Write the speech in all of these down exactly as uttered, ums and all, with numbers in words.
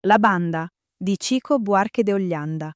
La banda di Chico Buarque de Oglianda.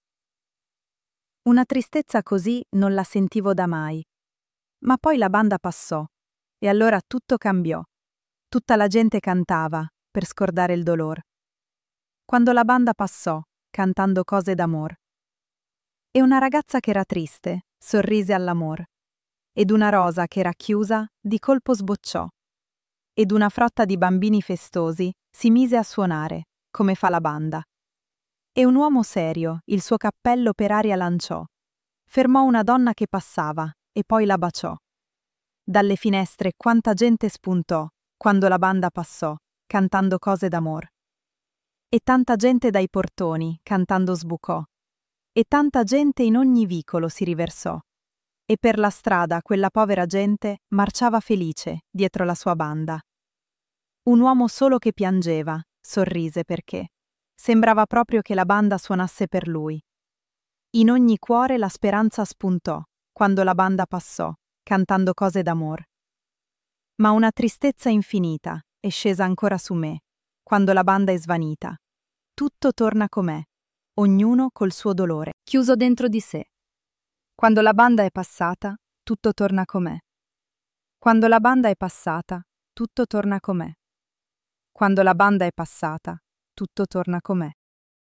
Una tristezza così non la sentivo da mai. Ma poi la banda passò e allora tutto cambiò. Tutta la gente cantava per scordare il dolor. Quando la banda passò, cantando cose d'amor. E una ragazza che era triste sorrise all'amor. Ed una rosa che era chiusa di colpo sbocciò. Ed una frotta di bambini festosi si mise a suonare, come fa la banda. E un uomo serio il suo cappello per aria lanciò. Fermò una donna che passava e poi la baciò. Dalle finestre quanta gente spuntò quando la banda passò, cantando cose d'amor. E tanta gente dai portoni, cantando sbucò. E tanta gente in ogni vicolo si riversò. E per la strada quella povera gente marciava felice dietro la sua banda. Un uomo solo che piangeva, sorrise perché sembrava proprio che la banda suonasse per lui. In ogni cuore la speranza spuntò quando la banda passò, cantando cose d'amor. Ma una tristezza infinita è scesa ancora su me, quando la banda è svanita. Tutto torna com'è, ognuno col suo dolore, chiuso dentro di sé. Quando la banda è passata, tutto torna com'è. Quando la banda è passata, tutto torna com'è. Quando la banda è passata, tutto torna com'è.